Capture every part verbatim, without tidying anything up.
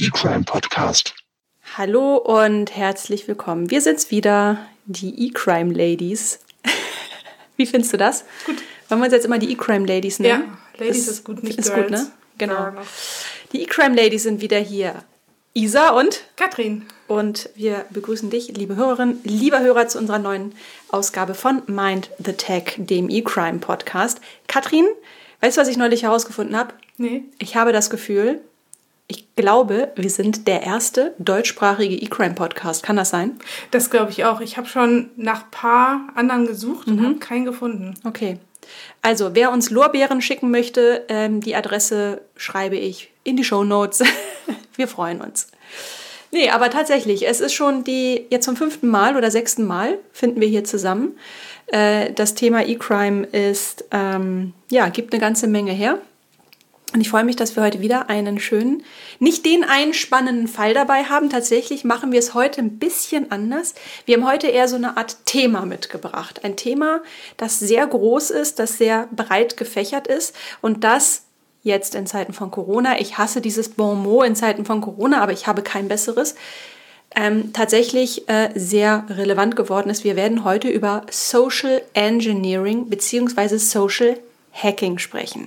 E-Crime Podcast. Hallo und herzlich willkommen. Wir sind's wieder, die E-Crime Ladies. Wie findest du das? Gut. Wollen wir uns jetzt immer die E-Crime Ladies nennen? Ja, Ladies ist, ist gut, nicht ist Girls. Gut, ne? Genau. Ja. Die E-Crime Ladies sind wieder hier. Isa und Katrin. Und wir begrüßen dich, liebe Hörerin, lieber Hörer, zu unserer neuen Ausgabe von Mind the Tech, dem E-Crime Podcast. Katrin, weißt du, was ich neulich herausgefunden habe? Nee. Ich habe das Gefühl, ich glaube, wir sind der erste deutschsprachige E-Crime Podcast. Kann das sein? Das glaube ich auch. Ich habe schon nach ein paar anderen gesucht und mhm. habe keinen gefunden. Okay. Also, wer uns Lorbeeren schicken möchte, ähm, die Adresse schreibe ich in die Shownotes. Wir freuen uns. Nee, aber tatsächlich, es ist schon die, jetzt zum fünften Mal oder sechsten Mal finden wir hier zusammen. Äh, das Thema E-Crime ist, ähm, ja, gibt eine ganze Menge her. Und ich freue mich, dass wir heute wieder einen schönen, nicht den einen spannenden Fall dabei haben. Tatsächlich machen wir es heute ein bisschen anders. Wir haben heute eher so eine Art Thema mitgebracht. Ein Thema, das sehr groß ist, das sehr breit gefächert ist und das jetzt in Zeiten von Corona, ich hasse dieses Bon mot in Zeiten von Corona, aber ich habe kein besseres, ähm, tatsächlich äh, sehr relevant geworden ist. Wir werden heute über Social Engineering bzw. Social Hacking sprechen.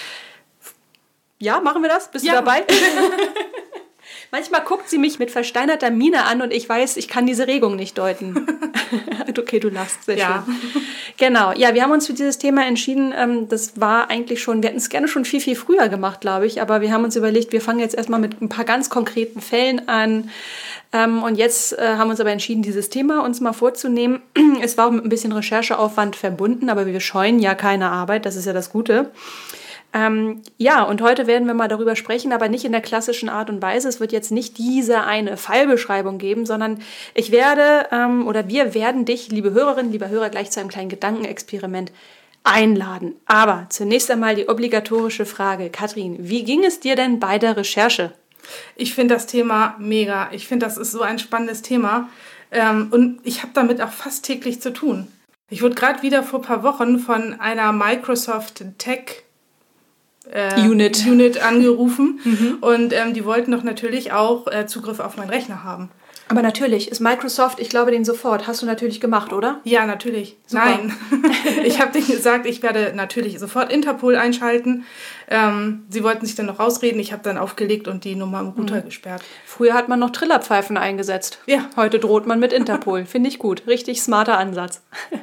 Ja, machen wir das? Bist ja. du dabei? Manchmal guckt sie mich mit versteinerter Miene an und ich weiß, ich kann diese Regung nicht deuten. Okay, du lachst, sehr ja. schön. Genau, ja, wir haben uns für dieses Thema entschieden. Das war eigentlich schon, wir hätten es gerne schon viel, viel früher gemacht, glaube ich, aber wir haben uns überlegt, wir fangen jetzt erstmal mit ein paar ganz konkreten Fällen an. Und jetzt haben wir uns aber entschieden, dieses Thema uns mal vorzunehmen. Es war auch mit ein bisschen Rechercheaufwand verbunden, aber wir scheuen ja keine Arbeit, das ist ja das Gute. Ähm, ja, und heute werden wir mal darüber sprechen, aber nicht in der klassischen Art und Weise. Es wird jetzt nicht diese eine Fallbeschreibung geben, sondern ich werde ähm, oder wir werden dich, liebe Hörerinnen, lieber Hörer, gleich zu einem kleinen Gedankenexperiment einladen. Aber zunächst einmal die obligatorische Frage. Katrin, wie ging es dir denn bei der Recherche? Ich finde das Thema mega. Ich finde, das ist so ein spannendes Thema. Ähm, und ich habe damit auch fast täglich zu tun. Ich wurde gerade wieder vor ein paar Wochen von einer Microsoft Tech Äh, Unit. Unit angerufen mhm. und ähm, die wollten doch natürlich auch äh, Zugriff auf meinen Rechner haben. Aber natürlich, ist Microsoft, ich glaube den sofort, hast du natürlich gemacht, oder? Ja, natürlich. Super. Nein, ich habe denen gesagt, ich werde natürlich sofort Interpol einschalten. Ähm, sie wollten sich dann noch rausreden, ich habe dann aufgelegt und die Nummer am Router mhm. gesperrt. Früher hat man noch Trillerpfeifen eingesetzt. Ja. Heute droht man mit Interpol, finde ich gut, richtig smarter Ansatz.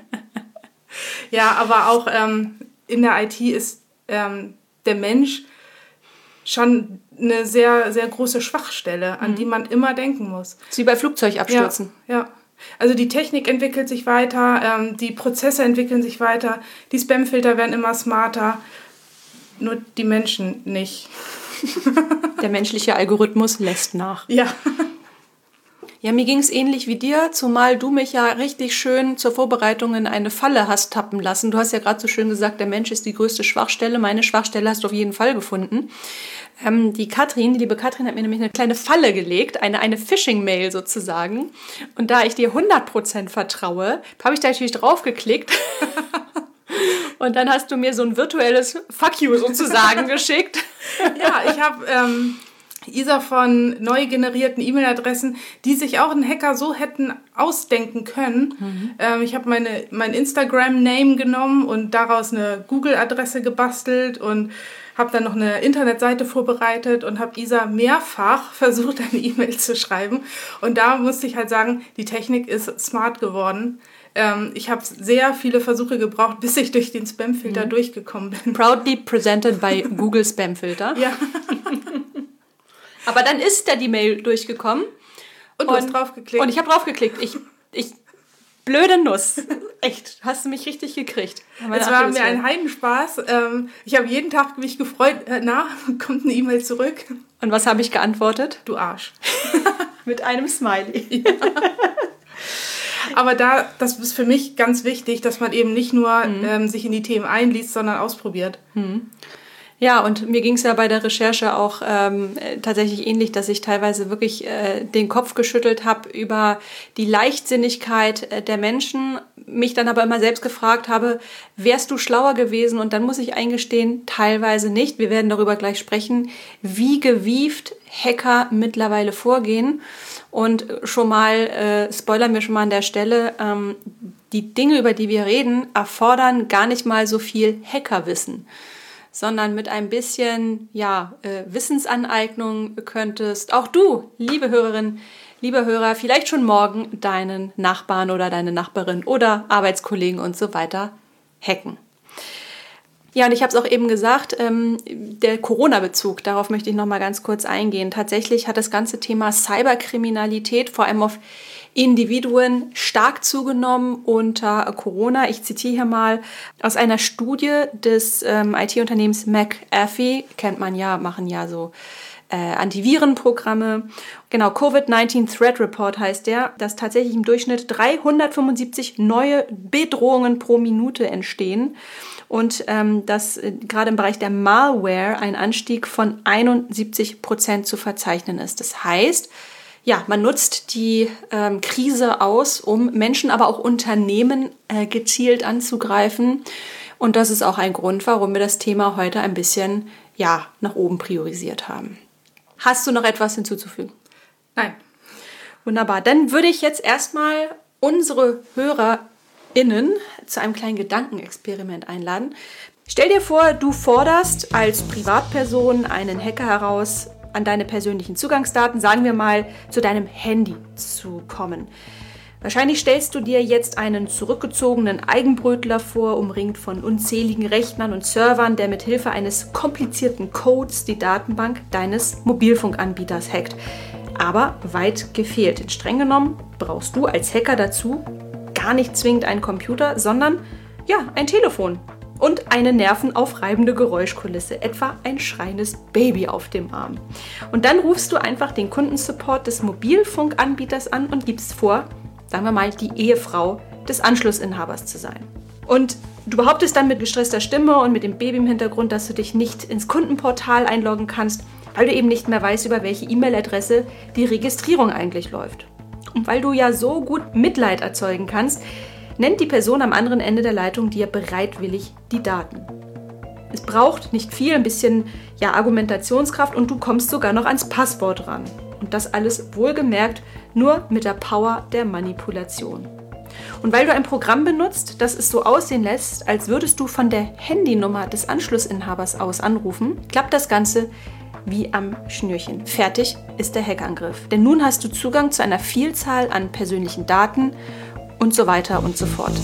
Ja, aber auch ähm, in der I T ist ähm, der Mensch schon eine sehr, sehr große Schwachstelle, an mhm. die man immer denken muss. Das ist wie bei Flugzeugabstürzen. Ja, ja. Also die Technik entwickelt sich weiter, ähm, die Prozesse entwickeln sich weiter, die Spamfilter werden immer smarter, nur die Menschen nicht. Der menschliche Algorithmus lässt nach. Ja. Ja, mir ging es ähnlich wie dir, zumal du mich ja richtig schön zur Vorbereitung in eine Falle hast tappen lassen. Du hast ja gerade so schön gesagt, der Mensch ist die größte Schwachstelle. Meine Schwachstelle hast du auf jeden Fall gefunden. Ähm, die Katrin, die liebe Katrin, hat mir nämlich eine kleine Falle gelegt, eine, eine Phishing-Mail sozusagen. Und da ich dir hundert Prozent vertraue, habe ich da natürlich draufgeklickt. Und dann hast du mir so ein virtuelles Fuck you sozusagen geschickt. Ja, ich habe... Ähm Isa von neu generierten E-Mail-Adressen, die sich auch ein Hacker so hätten ausdenken können. Mhm. Ähm, ich habe meine mein Instagram-Name genommen und daraus eine Google-Adresse gebastelt und habe dann noch eine Internetseite vorbereitet und habe Isa mehrfach versucht, eine E-Mail zu schreiben. Und da musste ich halt sagen, die Technik ist smart geworden. Ähm, ich habe sehr viele Versuche gebraucht, bis ich durch den Spamfilter mhm. durchgekommen bin. Proudly presented by Google Spamfilter. Ja. Aber dann ist da die Mail durchgekommen. Und du und, hast draufgeklickt. Und ich habe draufgeklickt. Ich, ich, blöde Nuss. Echt, hast du mich richtig gekriegt. Es war mir ein Heidenspaß. Ich habe jeden Tag mich gefreut, na, kommt eine E-Mail zurück. Und was habe ich geantwortet? Du Arsch. Mit einem Smiley. Ja. Aber da, das ist für mich ganz wichtig, dass man eben nicht nur mhm. ähm, sich in die Themen einliest, sondern ausprobiert. Mhm. Ja, und mir ging es ja bei der Recherche auch ähm, tatsächlich ähnlich, dass ich teilweise wirklich äh, den Kopf geschüttelt habe über die Leichtsinnigkeit äh, der Menschen, mich dann aber immer selbst gefragt habe, wärst du schlauer gewesen? Und dann muss ich eingestehen, teilweise nicht. Wir werden darüber gleich sprechen, wie gewieft Hacker mittlerweile vorgehen. Und schon mal, äh, spoilern wir schon mal an der Stelle, ähm, die Dinge, über die wir reden, erfordern gar nicht mal so viel Hackerwissen, sondern mit ein bisschen ja, äh, Wissensaneignung könntest auch du, liebe Hörerin, lieber Hörer, vielleicht schon morgen deinen Nachbarn oder deine Nachbarin oder Arbeitskollegen und so weiter hacken. Ja, und ich habe es auch eben gesagt, ähm, der Corona-Bezug, darauf möchte ich noch mal ganz kurz eingehen. Tatsächlich hat das ganze Thema Cyberkriminalität vor allem auf Individuen stark zugenommen unter Corona. Ich zitiere hier mal aus einer Studie des ähm, I T-Unternehmens McAfee, kennt man ja, machen ja so äh, Antivirenprogramme. Genau, Covid neunzehn Threat Report heißt der, dass tatsächlich im Durchschnitt dreihundertfünfundsiebzig neue Bedrohungen pro Minute entstehen. Und ähm, dass äh, gerade im Bereich der Malware ein Anstieg von einundsiebzig Prozent zu verzeichnen ist. Das heißt, ja, man nutzt die ähm, Krise aus, um Menschen, aber auch Unternehmen äh, gezielt anzugreifen. Und das ist auch ein Grund, warum wir das Thema heute ein bisschen ja, nach oben priorisiert haben. Hast du noch etwas hinzuzufügen? Nein. Wunderbar. Dann würde ich jetzt erstmal unsere HörerInnen zu einem kleinen Gedankenexperiment einladen. Stell dir vor, du forderst als Privatperson einen Hacker heraus, an deine persönlichen Zugangsdaten, sagen wir mal, zu deinem Handy zu kommen. Wahrscheinlich stellst du dir jetzt einen zurückgezogenen Eigenbrötler vor, umringt von unzähligen Rechnern und Servern, der mit Hilfe eines komplizierten Codes die Datenbank deines Mobilfunkanbieters hackt. Aber weit gefehlt. Denn streng genommen brauchst du als Hacker dazu gar nicht zwingend einen Computer, sondern ja, ein Telefon. Und eine nervenaufreibende Geräuschkulisse, etwa ein schreiendes Baby auf dem Arm. Und dann rufst du einfach den Kundensupport des Mobilfunkanbieters an und gibst vor, sagen wir mal, die Ehefrau des Anschlussinhabers zu sein. Und du behauptest dann mit gestresster Stimme und mit dem Baby im Hintergrund, dass du dich nicht ins Kundenportal einloggen kannst, weil du eben nicht mehr weißt, über welche E-Mail-Adresse die Registrierung eigentlich läuft. Und weil du ja so gut Mitleid erzeugen kannst, nennt die Person am anderen Ende der Leitung dir bereitwillig die Daten. Es braucht nicht viel, ein bisschen ja, Argumentationskraft und du kommst sogar noch ans Passwort ran. Und das alles wohlgemerkt nur mit der Power der Manipulation. Und weil du ein Programm benutzt, das es so aussehen lässt, als würdest du von der Handynummer des Anschlussinhabers aus anrufen, klappt das Ganze wie am Schnürchen. Fertig ist der Hackangriff. Denn nun hast du Zugang zu einer Vielzahl an persönlichen Daten und so weiter und so fort.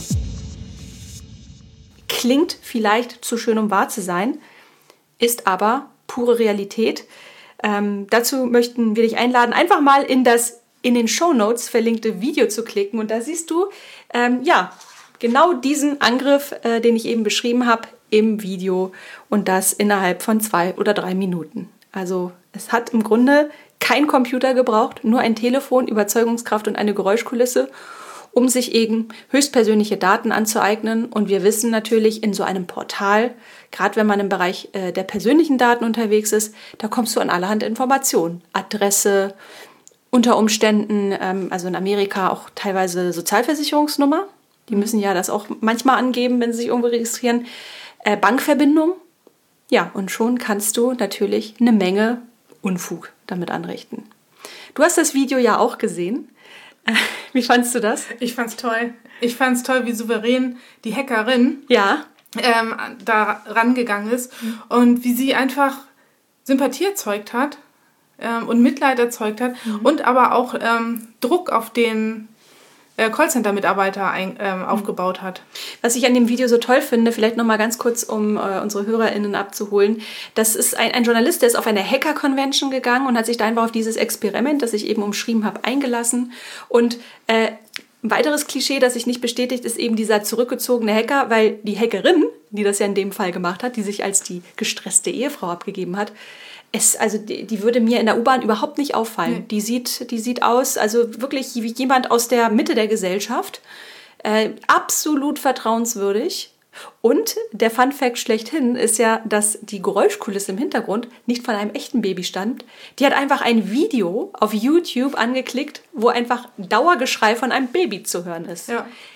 Klingt vielleicht zu schön, um wahr zu sein, ist aber pure Realität. Ähm, dazu möchten wir dich einladen, einfach mal in das in den Shownotes verlinkte Video zu klicken. Und da siehst du ähm, ja genau diesen Angriff, äh, den ich eben beschrieben habe, im Video. Und das innerhalb von zwei oder drei Minuten. Also es hat im Grunde kein Computer gebraucht, nur ein Telefon, Überzeugungskraft und eine Geräuschkulisse, um sich eben höchstpersönliche Daten anzueignen. Und wir wissen natürlich, in so einem Portal, gerade wenn man im Bereich äh, der persönlichen Daten unterwegs ist, da kommst du an allerhand Informationen. Adresse, unter Umständen, ähm, also in Amerika auch teilweise Sozialversicherungsnummer. Die müssen ja das auch manchmal angeben, wenn sie sich irgendwo registrieren. Äh, Bankverbindung. Ja, und schon kannst du natürlich eine Menge Unfug damit anrichten. Du hast das Video ja auch gesehen. Wie fandst du das? Ich fand's toll. Ich fand's toll, wie souverän die Hackerin ja. ähm, da rangegangen ist und wie sie einfach Sympathie erzeugt hat ähm, und Mitleid erzeugt hat mhm. und aber auch ähm, Druck auf den äh, Callcenter-Mitarbeiter ein, ähm, aufgebaut hat. Was ich an dem Video so toll finde, vielleicht nochmal ganz kurz, um äh, unsere HörerInnen abzuholen, das ist ein, ein Journalist, der ist auf eine Hacker-Convention gegangen und hat sich da einfach auf dieses Experiment, das ich eben umschrieben habe, eingelassen. Und äh, ein weiteres Klischee, das sich nicht bestätigt, ist eben dieser zurückgezogene Hacker, weil die Hackerin, die das ja in dem Fall gemacht hat, die sich als die gestresste Ehefrau abgegeben hat, es, also die, die würde mir in der U-Bahn überhaupt nicht auffallen. Nee. Die sieht, die sieht aus, also wirklich wie jemand aus der Mitte der Gesellschaft. Äh, absolut vertrauenswürdig. Und der Fun-Fact schlechthin ist ja, dass die Geräuschkulisse im Hintergrund nicht von einem echten Baby stammt. Die hat einfach ein Video auf YouTube angeklickt, wo einfach Dauergeschrei von einem Baby zu hören ist. Ja.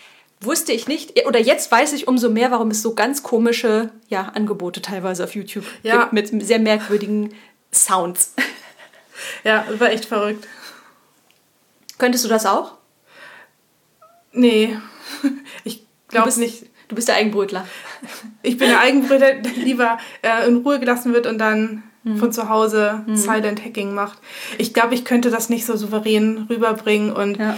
wusste ich nicht, oder jetzt weiß ich umso mehr, warum es so ganz komische ja, Angebote teilweise auf YouTube ja. gibt mit sehr merkwürdigen Sounds. Ja, das war echt verrückt. Könntest du das auch? Nee, ich glaube nicht. Du bist der Eigenbrötler. Ich bin der Eigenbrötler, der lieber äh, in Ruhe gelassen wird und dann mhm. von zu Hause mhm. Silent Hacking macht. Ich glaube, ich könnte das nicht so souverän rüberbringen und ja,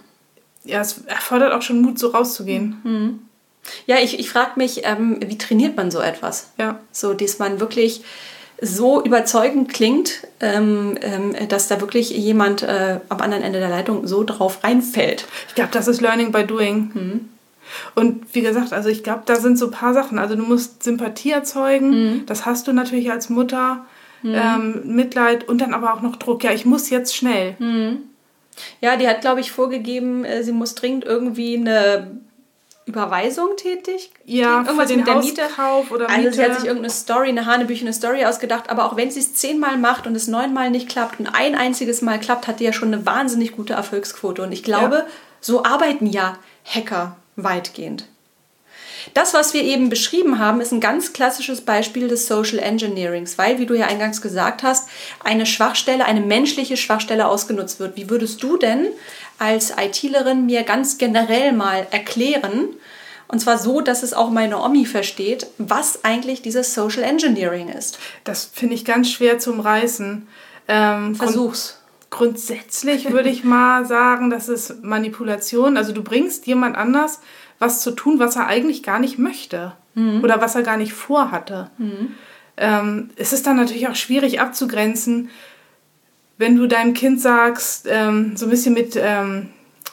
ja es erfordert auch schon Mut, so rauszugehen. Mhm. Ja, ich, ich frage mich, ähm, wie trainiert man so etwas? Ja. So, dass man wirklich so überzeugend klingt, ähm, ähm, dass da wirklich jemand äh, am anderen Ende der Leitung so drauf reinfällt. Ich glaube, das ist Learning by Doing. Mhm. Und wie gesagt, also ich glaube, da sind so ein paar Sachen. Also du musst Sympathie erzeugen, mhm. das hast du natürlich als Mutter, mhm. ähm, Mitleid und dann aber auch noch Druck. Ja, ich muss jetzt schnell. Mhm. Ja, die hat, glaube ich, vorgegeben, sie muss dringend irgendwie eine Überweisung tätig. Ja, irgendwas für den mit der Hauskauf Miete. oder Also Miete. sie hat sich irgendeine Story, eine hanebüchene Story ausgedacht, aber auch wenn sie es zehnmal macht und es neunmal nicht klappt und ein einziges Mal klappt, hat die ja schon eine wahnsinnig gute Erfolgsquote. Und ich glaube, ja. so arbeiten ja Hacker weitgehend. Das, was wir eben beschrieben haben, ist ein ganz klassisches Beispiel des Social Engineerings, weil, wie du ja eingangs gesagt hast, eine Schwachstelle, eine menschliche Schwachstelle ausgenutzt wird. Wie würdest du denn als ITlerin mir ganz generell mal erklären, und zwar so, dass es auch meine Omi versteht, was eigentlich dieses Social Engineering ist? Das finde ich ganz schwer zu umreißen. Ähm, Versuch's. Grundsätzlich würde ich mal sagen, das ist Manipulation. Also du bringst jemand anders was zu tun, was er eigentlich gar nicht möchte mhm. oder was er gar nicht vorhatte. Mhm. Ähm, es ist dann natürlich auch schwierig abzugrenzen, wenn du deinem Kind sagst, ähm, so ein bisschen mit, ähm,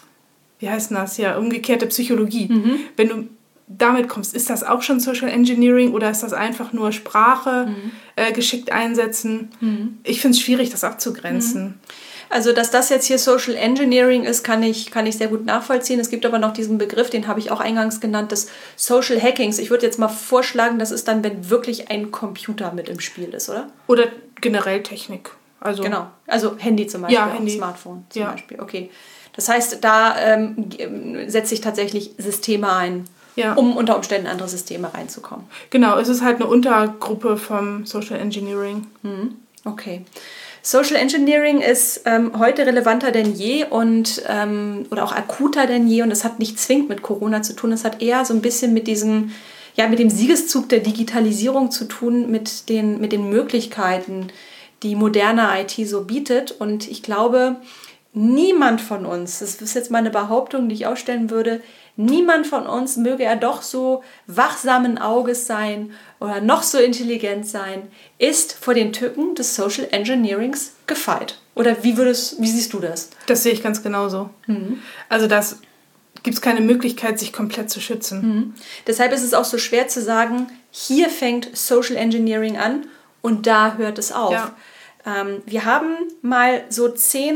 wie heißt das, ja, umgekehrte Psychologie. Mhm. Wenn du damit kommst, ist das auch schon Social Engineering oder ist das einfach nur Sprache mhm. äh, geschickt einsetzen? Mhm. Ich finde es schwierig, das abzugrenzen. Mhm. Also, dass das jetzt hier Social Engineering ist, kann ich, kann ich sehr gut nachvollziehen. Es gibt aber noch diesen Begriff, den habe ich auch eingangs genannt, des Social Hackings. Ich würde jetzt mal vorschlagen, das ist dann, wenn wirklich ein Computer mit im Spiel ist, oder? Oder generell Technik. Also genau, also Handy zum Beispiel, ja, auch Handy. Smartphone zum ja. Beispiel. Okay, das heißt, da ähm, setze ich tatsächlich Systeme ein, ja. um unter Umständen in andere Systeme reinzukommen. Genau, es ist halt eine Untergruppe vom Social Engineering. Mhm. Okay. Social Engineering ist ähm, heute relevanter denn je und ähm, oder auch akuter denn je und es hat nicht zwingend mit Corona zu tun, es hat eher so ein bisschen mit diesem, ja, mit dem Siegeszug der Digitalisierung zu tun, mit den, mit den Möglichkeiten, die moderne I T so bietet. Und ich glaube, niemand von uns, das ist jetzt mal eine Behauptung, die ich aufstellen würde, niemand von uns, möge er doch so wachsamen Auges sein oder noch so intelligent sein, ist vor den Tücken des Social Engineerings gefeit. Oder wie würdest, wie siehst du das? Das sehe ich ganz genauso. Mhm. Also das gibt es keine Möglichkeit, sich komplett zu schützen. Mhm. Deshalb ist es auch so schwer zu sagen, hier fängt Social Engineering an und da hört es auf. Ja. Ähm, wir haben mal so zehn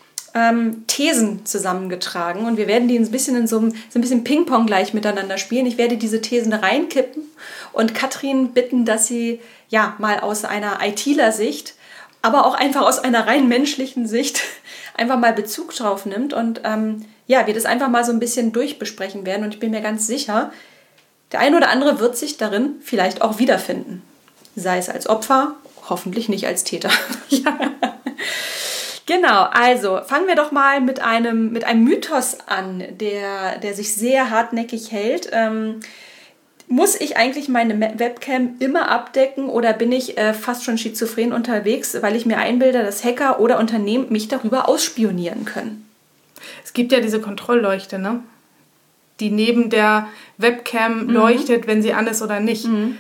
ähm, Thesen zusammengetragen und wir werden die ein bisschen in so einem, so ein bisschen Ping-Pong gleich miteinander spielen. Ich werde diese Thesen reinkippen und Katrin bitten, dass sie ja mal aus einer ITler-Sicht, aber auch einfach aus einer rein menschlichen Sicht einfach mal Bezug drauf nimmt und ähm, ja, wir das einfach mal so ein bisschen durchbesprechen werden und ich bin mir ganz sicher, der eine oder andere wird sich darin vielleicht auch wiederfinden. Sei es als Opfer, hoffentlich nicht als Täter. Ja. Genau, also fangen wir doch mal mit einem, mit einem Mythos an, der, der sich sehr hartnäckig hält. Ähm, muss ich eigentlich meine Webcam immer abdecken oder bin ich äh, fast schon schizophren unterwegs, weil ich mir einbilde, dass Hacker oder Unternehmen mich darüber ausspionieren können? Es gibt ja diese Kontrollleuchte, ne? Die neben der Webcam mhm. leuchtet, wenn sie an ist oder nicht. Mhm.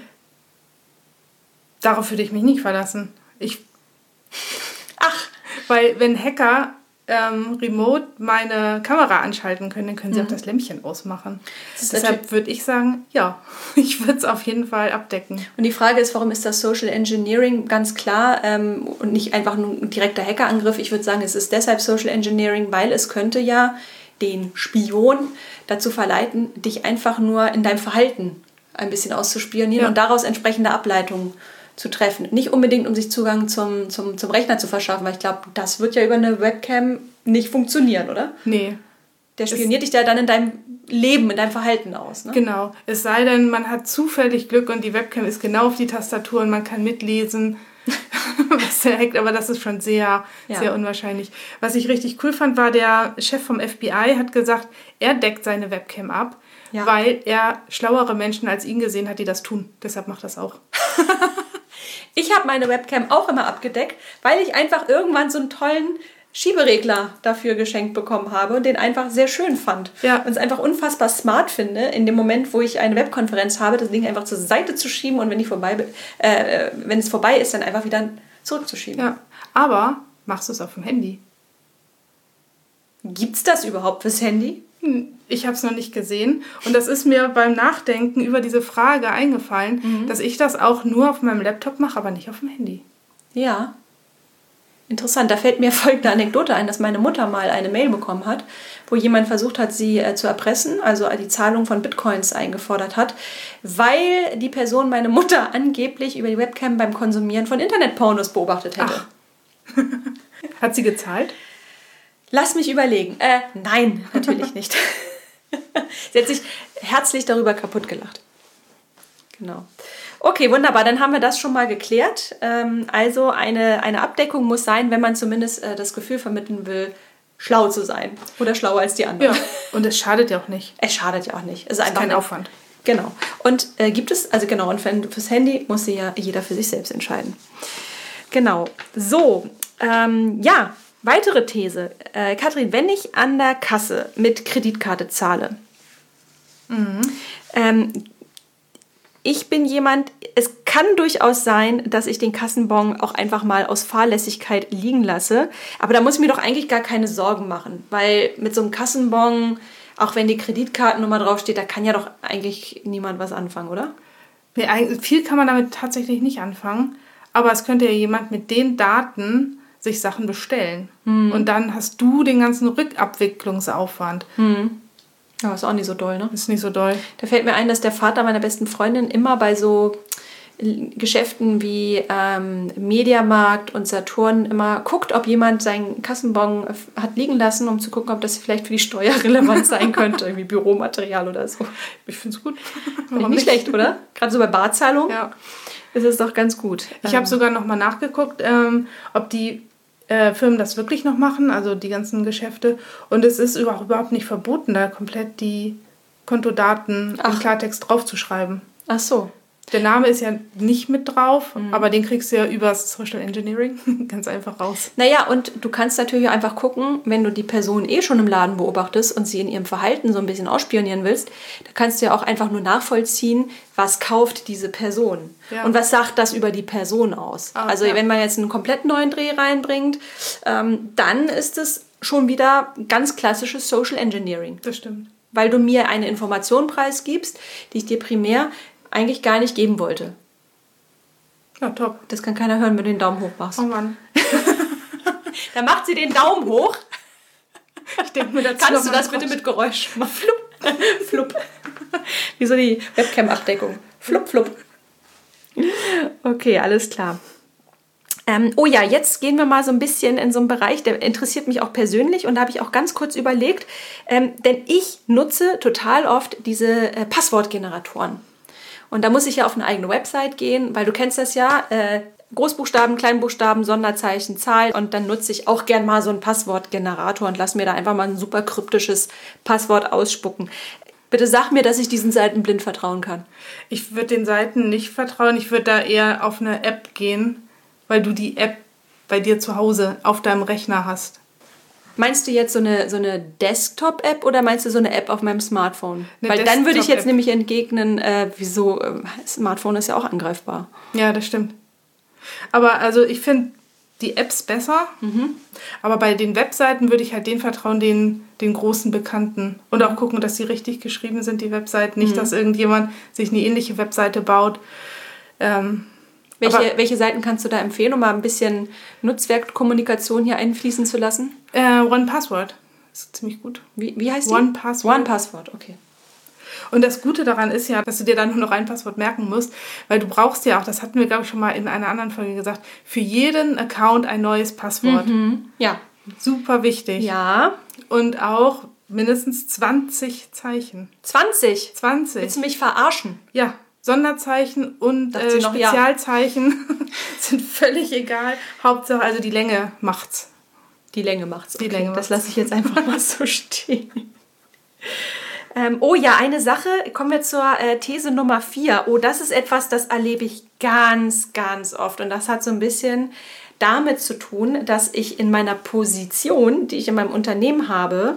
Darauf würde ich mich nicht verlassen. Ich Ach, weil wenn Hacker ähm, remote meine Kamera anschalten können, dann können sie mhm. auch das Lämpchen ausmachen. Deshalb würde ich sagen, ja, ich würde es auf jeden Fall abdecken. Und die Frage ist, warum ist das Social Engineering? Ganz klar ähm, und nicht einfach nur ein direkter Hackerangriff. Ich würde sagen, es ist deshalb Social Engineering, weil es könnte ja den Spion dazu verleiten, dich einfach nur in deinem Verhalten ein bisschen auszuspionieren ja. und daraus entsprechende Ableitungen zu treffen. Nicht unbedingt, um sich Zugang zum, zum, zum Rechner zu verschaffen, weil ich glaube, das wird ja über eine Webcam nicht funktionieren, oder? Nee. Der spioniert dich ja dann in deinem Leben, in deinem Verhalten aus. Ne? Genau. Es sei denn, man hat zufällig Glück und die Webcam ist genau auf die Tastatur und man kann mitlesen, was der hackt. Aber das ist schon sehr, ja. sehr unwahrscheinlich. Was ich richtig cool fand, war der Chef vom F B I hat gesagt, er deckt seine Webcam ab, ja. weil er schlauere Menschen als ihn gesehen hat, die das tun. Deshalb macht das auch. Ich habe meine Webcam auch immer abgedeckt, weil ich einfach irgendwann so einen tollen Schieberegler dafür geschenkt bekommen habe und den einfach sehr schön fand. Ja. Und es einfach unfassbar smart finde, in dem Moment, wo ich eine Webkonferenz habe, das Ding einfach zur Seite zu schieben und wenn, ich vorbei, äh, wenn es vorbei ist, dann einfach wieder zurückzuschieben. Ja, aber machst du es auf dem Handy? Gibt's das überhaupt fürs Handy? Ich habe es noch nicht gesehen und das ist mir beim Nachdenken über diese Frage eingefallen, mhm. dass ich das auch nur auf meinem Laptop mache, aber nicht auf dem Handy. Ja. Interessant, da fällt mir folgende Anekdote ein, dass meine Mutter mal eine Mail bekommen hat, wo jemand versucht hat, sie äh, zu erpressen, also die Zahlung von Bitcoins eingefordert hat, weil die Person meine Mutter angeblich über die Webcam beim Konsumieren von Internetpornos beobachtet hätte. Ach. Hat sie gezahlt? Lass mich überlegen. Äh, nein, natürlich nicht. Sie hat sich herzlich darüber kaputt gelacht. Genau. Okay, wunderbar. Dann haben wir das schon mal geklärt. Ähm, also eine, eine Abdeckung muss sein, wenn man zumindest äh, das Gefühl vermitteln will, schlau zu sein. Oder schlauer als die anderen. Ja. Und es schadet ja auch nicht. Es schadet ja auch nicht. Es ist das einfach kein Aufwand. Genau. Und äh, gibt es, also genau, und fürs Handy muss sich ja jeder für sich selbst entscheiden. Genau. So, ähm, ja, weitere These. Äh, Katrin, wenn ich an der Kasse mit Kreditkarte zahle, mhm. ähm, ich bin jemand, es kann durchaus sein, dass ich den Kassenbon auch einfach mal aus Fahrlässigkeit liegen lasse. Aber da muss ich mir doch eigentlich gar keine Sorgen machen. Weil mit so einem Kassenbon, auch wenn die Kreditkartennummer draufsteht, da kann ja doch eigentlich niemand was anfangen, oder? Nee, viel kann man damit tatsächlich nicht anfangen. Aber es könnte ja jemand mit den Daten sich Sachen bestellen. Hm. Und dann hast du den ganzen Rückabwicklungsaufwand. Hm. Ja, ist auch nicht so doll, ne? Ist nicht so doll. Da fällt mir ein, dass der Vater meiner besten Freundin immer bei so Geschäften wie ähm, Mediamarkt und Saturn immer guckt, ob jemand seinen Kassenbon hat liegen lassen, um zu gucken, ob das vielleicht für die Steuer relevant sein könnte. Irgendwie Büromaterial oder so. Ich finde es gut. Finde ich nicht schlecht, oder? Gerade so bei Barzahlung ja. ist es doch ganz gut. Ich ähm. habe sogar noch mal nachgeguckt, ähm, ob die Äh, Firmen das wirklich noch machen, also die ganzen Geschäfte. Und es ist auch überhaupt nicht verboten, da komplett die Kontodaten Ach. im Klartext draufzuschreiben. Ach so. Der Name ist ja nicht mit drauf, mhm. aber den kriegst du ja über Social Engineering ganz einfach raus. Naja, und du kannst natürlich einfach gucken, wenn du die Person eh schon im Laden beobachtest und sie in ihrem Verhalten so ein bisschen ausspionieren willst, da kannst du ja auch einfach nur nachvollziehen, was kauft diese Person. Ja. Und was sagt das über die Person aus? Ah, also ja. wenn man jetzt einen komplett neuen Dreh reinbringt, ähm, dann ist es schon wieder ganz klassisches Social Engineering. Das stimmt. Weil du mir eine Information preisgibst, die ich dir primär eigentlich gar nicht geben wollte. Ja, top. Das kann keiner hören, wenn du den Daumen hoch machst. Oh Mann. Dann macht sie den Daumen hoch. Ich denke mir dazu Kannst du das bitte mit Geräusch machen? Flupp. Flupp. Wie so die Webcam-Abdeckung. Flupp, flupp. Okay, alles klar. Ähm, oh ja, jetzt gehen wir mal so ein bisschen in so einen Bereich, der interessiert mich auch persönlich und da habe ich auch ganz kurz überlegt, ähm, denn ich nutze total oft diese äh, Passwortgeneratoren. Und da muss ich ja auf eine eigene Website gehen, weil du kennst das ja, äh, Großbuchstaben, Kleinbuchstaben, Sonderzeichen, Zahl und dann nutze ich auch gern mal so einen Passwortgenerator und lass mir da einfach mal ein super kryptisches Passwort ausspucken. Bitte sag mir, dass ich diesen Seiten blind vertrauen kann. Ich würde den Seiten nicht vertrauen, ich würde da eher auf eine App gehen, weil du die App bei dir zu Hause auf deinem Rechner hast. Meinst du jetzt so eine, so eine Desktop-App oder meinst du so eine App auf meinem Smartphone? Eine Weil dann würde ich jetzt nämlich entgegnen, äh, wieso, äh, Smartphone ist ja auch angreifbar. Ja, das stimmt. Aber also ich finde die Apps besser, mhm. aber bei den Webseiten würde ich halt den vertrauen, den, den großen Bekannten. Und auch gucken, dass die richtig geschrieben sind, die Webseiten. Nicht, mhm. dass irgendjemand sich eine ähnliche Webseite baut. Ähm, Welche, welche Seiten kannst du da empfehlen, um mal ein bisschen Netzwerkkommunikation hier einfließen zu lassen? Äh, One Password. Das ist ziemlich gut. Wie, wie heißt die? One Password. One Password, okay. Und das Gute daran ist ja, dass du dir dann nur noch ein Passwort merken musst, weil du brauchst ja auch, das hatten wir, glaube ich, schon mal in einer anderen Folge gesagt, für jeden Account ein neues Passwort. Mhm. Ja. Super wichtig. Ja. Und auch, mindestens zwanzig Zeichen. zwanzig? zwanzig. Willst du mich verarschen? Ja, Sonderzeichen und Dachte sie äh, noch, ja. Spezialzeichen sind völlig egal. Hauptsache, also die Länge macht's. Die Länge macht's. Okay. Die Länge Das macht's. lasse ich jetzt einfach mal so stehen. Ähm, oh ja, eine Sache. Kommen wir zur äh, These Nummer vier. Oh, das ist etwas, das erlebe ich ganz, ganz oft. Und das hat so ein bisschen damit zu tun, dass ich in meiner Position, die ich in meinem Unternehmen habe,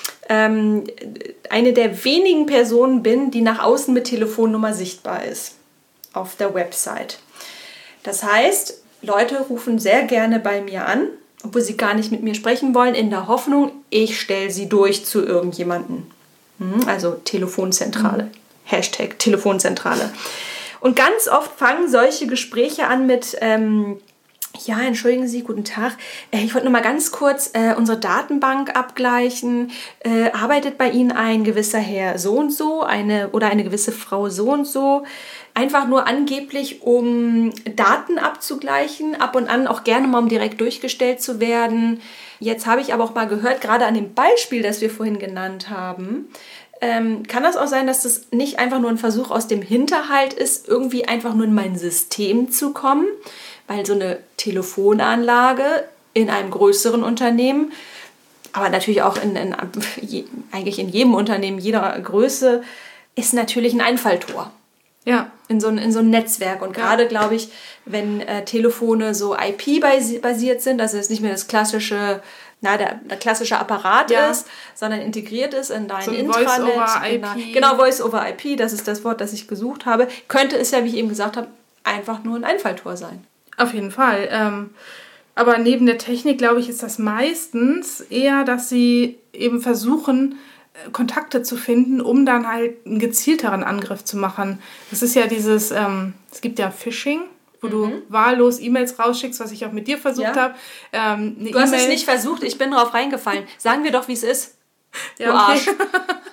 ähm, eine der wenigen Personen bin, die nach außen mit Telefonnummer sichtbar ist auf der Website. Das heißt, Leute rufen sehr gerne bei mir an, obwohl sie gar nicht mit mir sprechen wollen, in der Hoffnung, ich stelle sie durch zu irgendjemandem. Also Telefonzentrale. Mhm. Hashtag Telefonzentrale. Und ganz oft fangen solche Gespräche an mit, ähm, ja, entschuldigen Sie, guten Tag. Äh, ich wollte nur mal ganz kurz äh, unsere Datenbank abgleichen. Äh, arbeitet bei Ihnen ein gewisser Herr so und so eine, oder eine gewisse Frau so und so? Einfach nur angeblich, um Daten abzugleichen, ab und an auch gerne mal, um direkt durchgestellt zu werden. Jetzt habe ich aber auch mal gehört, gerade an dem Beispiel, das wir vorhin genannt haben, ähm, kann das auch sein, dass das nicht einfach nur ein Versuch aus dem Hinterhalt ist, irgendwie einfach nur in mein System zu kommen, weil so eine Telefonanlage in einem größeren Unternehmen, aber natürlich auch in, in, eigentlich in jedem Unternehmen, jeder Größe, ist natürlich ein Einfalltor. Ja. In so ein, in so ein Netzwerk. Und gerade, ja. glaube ich, wenn äh, Telefone so I P-basiert sind, also es nicht mehr das klassische, na, der, der klassische Apparat ja. ist, sondern integriert ist in dein so Intranet. Voice-over-I P. Genau, Voice-over-I P, das ist das Wort, das ich gesucht habe. Könnte es ja, wie ich eben gesagt habe, einfach nur ein Einfalltor sein. Auf jeden Fall. Ähm, aber neben der Technik, glaube ich, ist das meistens eher, dass sie eben versuchen, Kontakte zu finden, um dann halt einen gezielteren Angriff zu machen. Das ist ja dieses, ähm, es gibt ja Phishing, wo mhm. du wahllos E-Mails rausschickst, was ich auch mit dir versucht ja. habe. Ähm, du hast es nicht versucht, ich bin drauf reingefallen. Sagen wir doch, wie es ist. Ja, du Arsch. Okay.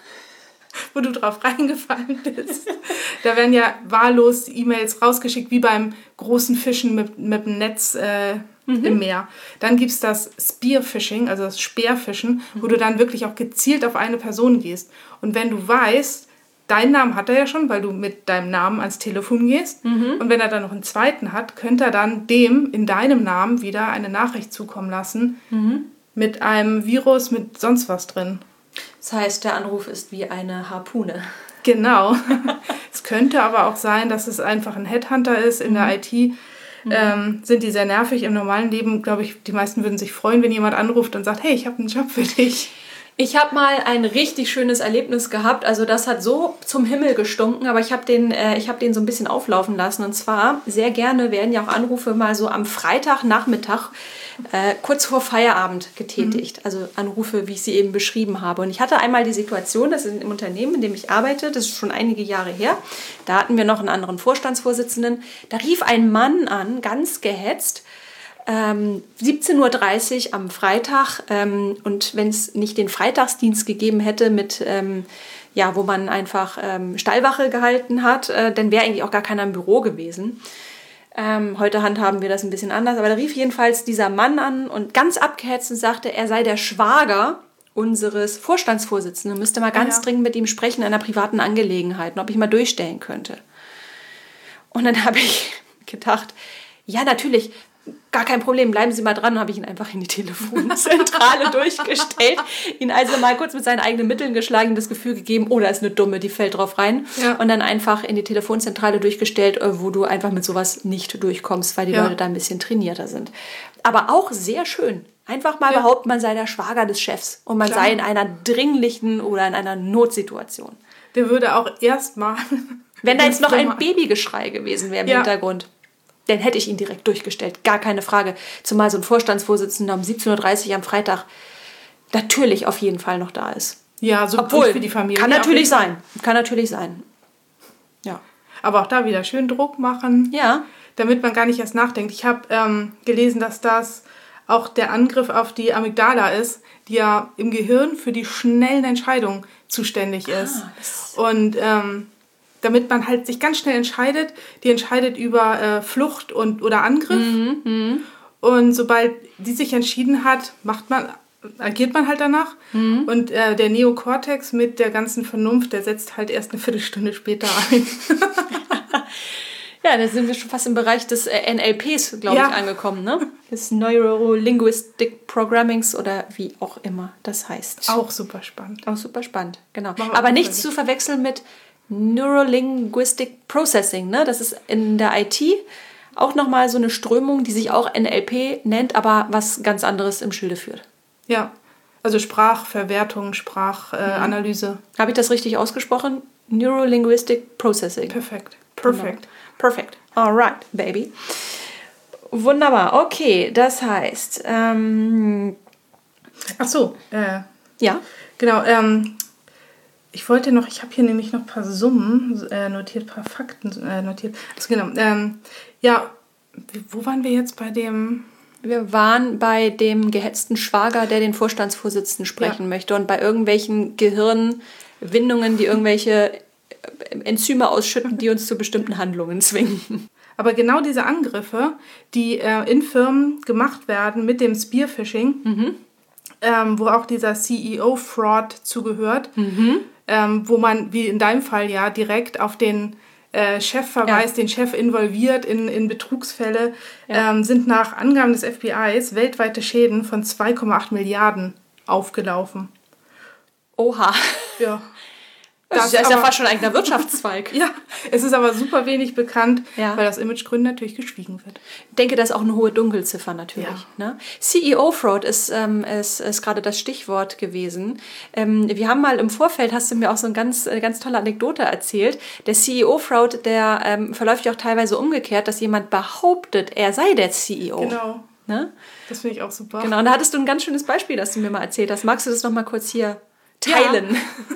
Wo du drauf reingefallen bist. Da werden ja wahllos E-Mails rausgeschickt, wie beim großen Fischen mit, mit dem Netz äh, mhm. im Meer. Dann gibt es das Spearfishing, also das Speerfischen, mhm. wo du dann wirklich auch gezielt auf eine Person gehst. Und wenn du weißt, deinen Namen hat er ja schon, weil du mit deinem Namen ans Telefon gehst. Mhm. Und wenn er dann noch einen zweiten hat, könnte er dann dem in deinem Namen wieder eine Nachricht zukommen lassen mhm. mit einem Virus, mit sonst was drin. Das heißt, der Anruf ist wie eine Harpune. Genau. Es könnte aber auch sein, dass es einfach ein Headhunter ist. In mhm. der I T mhm. ähm, sind die sehr nervig. Im normalen Leben, glaube ich, die meisten würden sich freuen, wenn jemand anruft und sagt, hey, ich habe einen Job für dich. Ich habe mal ein richtig schönes Erlebnis gehabt. Also das hat so zum Himmel gestunken, aber ich habe den, äh, ich hab den so ein bisschen auflaufen lassen. Und zwar, sehr gerne werden ja auch Anrufe mal so am Freitagnachmittag äh, kurz vor Feierabend getätigt. Mhm. Also Anrufe, wie ich sie eben beschrieben habe. Und ich hatte einmal die Situation, das ist im Unternehmen, in dem ich arbeite, das ist schon einige Jahre her, da hatten wir noch einen anderen Vorstandsvorsitzenden. Da rief ein Mann an, ganz gehetzt, Ähm, siebzehn Uhr dreißig am Freitag ähm, und wenn es nicht den Freitagsdienst gegeben hätte, mit, ähm, ja, wo man einfach ähm, Stallwache gehalten hat, äh, dann wäre eigentlich auch gar keiner im Büro gewesen. Ähm, heute handhaben wir das ein bisschen anders, aber da rief jedenfalls dieser Mann an und ganz abgehetzt und sagte, er sei der Schwager unseres Vorstandsvorsitzenden, müsste mal ganz ja. dringend mit ihm sprechen in einer privaten Angelegenheit, ob ich mal durchstellen könnte. Und dann habe ich gedacht, ja, natürlich, gar kein Problem, bleiben Sie mal dran. Dann habe ich ihn einfach in die Telefonzentrale durchgestellt, ihn also mal kurz mit seinen eigenen Mitteln geschlagen, das Gefühl gegeben, oh, da ist eine Dumme, die fällt drauf rein. Ja. Und dann einfach in die Telefonzentrale durchgestellt, wo du einfach mit sowas nicht durchkommst, weil die ja. Leute da ein bisschen trainierter sind. Aber auch sehr schön. Einfach mal ja. behaupten, man sei der Schwager des Chefs und man Klar. sei in einer dringlichen oder in einer Notsituation. Der würde auch erstmal... Wenn da jetzt noch ein Babygeschrei gewesen wäre im ja. Hintergrund, dann hätte ich ihn direkt durchgestellt. Gar keine Frage. Zumal so ein Vorstandsvorsitzender um siebzehn Uhr dreißig am Freitag natürlich auf jeden Fall noch da ist. Ja, so Obwohl, für die Familie. Kann natürlich sein. Kann natürlich sein. Ja. Aber auch da wieder schön Druck machen. Ja. Damit man gar nicht erst nachdenkt. Ich habe ähm, gelesen, dass das auch der Angriff auf die Amygdala ist, die ja im Gehirn für die schnellen Entscheidungen zuständig ist. Ah, Und ähm, damit man halt sich ganz schnell entscheidet, die entscheidet über äh, Flucht und, oder Angriff. Mhm, und sobald die sich entschieden hat, macht man agiert man halt danach. Mhm. Und äh, der Neokortex mit der ganzen Vernunft, der setzt halt erst eine Viertelstunde später ein. Ja, da sind wir schon fast im Bereich des äh, N L Ps, glaube ja. ich, angekommen, ne? Des Neuro-Linguistic Programmings oder wie auch immer das heißt. Auch super spannend. Auch super spannend, genau. Aber nichts zu verwechseln mit Neuro-Linguistic Processing, ne? Das ist in der I T auch nochmal so eine Strömung, die sich auch N L P nennt, aber was ganz anderes im Schilde führt. Ja, also Sprachverwertung, Sprachanalyse. Äh, mhm. Habe ich das richtig ausgesprochen? Neuro-Linguistic Processing. Perfekt. Perfekt. Perfect. Alright, baby. Wunderbar. Okay, das heißt... Ähm, Ach so. Äh, ja? Genau. Ähm, ich wollte noch... Ich habe hier nämlich noch ein paar Summen äh, notiert, ein paar Fakten äh, notiert. Also genau. Ähm, ja, wo waren wir jetzt bei dem... Wir waren bei dem gehetzten Schwager, der den Vorstandsvorsitzenden sprechen ja. möchte und bei irgendwelchen Gehirnwindungen, die irgendwelche Enzyme ausschütten, die uns zu bestimmten Handlungen zwingen. Aber genau diese Angriffe, die äh, in Firmen gemacht werden mit dem Spearphishing, mhm. ähm, wo auch dieser C E O-Fraud zugehört, mhm. ähm, wo man, wie in deinem Fall ja, direkt auf den äh, Chef verweist, ja. den Chef involviert in, in Betrugsfälle, ja. ähm, sind nach Angaben des F B Is weltweite Schäden von zwei Komma acht Milliarden aufgelaufen. Oha. Ja. Das, das ist ja aber, fast schon ein eigener Wirtschaftszweig. Ja, es ist aber super wenig bekannt, ja. weil aus Imagegründen natürlich geschwiegen wird. Ich denke, das ist auch eine hohe Dunkelziffer natürlich. Ja. Ne? C E O-Fraud ist, ähm, ist, ist gerade das Stichwort gewesen. Ähm, wir haben mal im Vorfeld, hast du mir auch so eine ganz, eine ganz tolle Anekdote erzählt. Der C E O-Fraud, der ähm, verläuft ja auch teilweise umgekehrt, dass jemand behauptet, er sei der C E O. Genau. Ne? Das finde ich auch super. Genau, und da hattest du ein ganz schönes Beispiel, das du mir mal erzählt hast. Magst du das noch mal kurz hier teilen? Ja.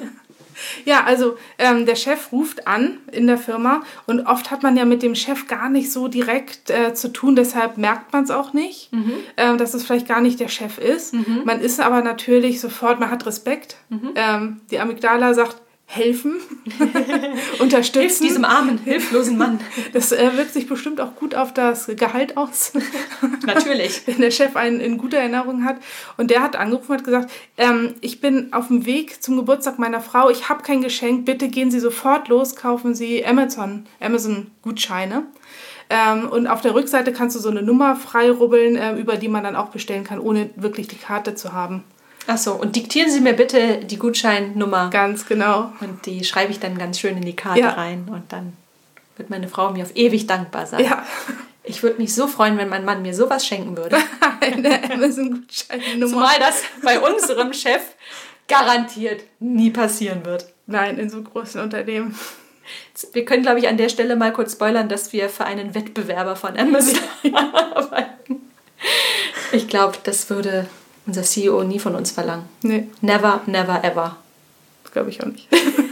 Ja, also ähm, der Chef ruft an in der Firma und oft hat man ja mit dem Chef gar nicht so direkt äh, zu tun, deshalb merkt man es auch nicht, mhm. ähm, dass es vielleicht gar nicht der Chef ist. Mhm. Man ist aber natürlich sofort, man hat Respekt. Mhm. Ähm, die Amygdala sagt, helfen, unterstützen. Hilf diesem armen, hilflosen Mann. Das äh, wirkt sich bestimmt auch gut auf das Gehalt aus. Natürlich. Wenn der Chef einen in guter Erinnerung hat. Und der hat angerufen und hat gesagt, ähm, ich bin auf dem Weg zum Geburtstag meiner Frau, ich habe kein Geschenk, bitte gehen Sie sofort los, kaufen Sie Amazon, Amazon-Gutscheine. Ähm, und auf der Rückseite kannst du so eine Nummer freirubbeln, äh, über die man dann auch bestellen kann, ohne wirklich die Karte zu haben. Ach so, und diktieren Sie mir bitte die Gutscheinnummer. Ganz genau. Und die schreibe ich dann ganz schön in die Karte ja. rein. Und dann wird meine Frau mir auf ewig dankbar sein. Ja. Ich würde mich so freuen, wenn mein Mann mir sowas schenken würde. Eine Amazon-Gutscheinnummer. Zumal das bei unserem Chef garantiert nie passieren wird. Nein, in so großen Unternehmen. Wir können, glaube ich, an der Stelle mal kurz spoilern, dass wir für einen Wettbewerber von Amazon arbeiten. Ich glaube, das würde unser C E O nie von uns verlangen. Nee. Never, never, ever. Das glaube ich auch nicht.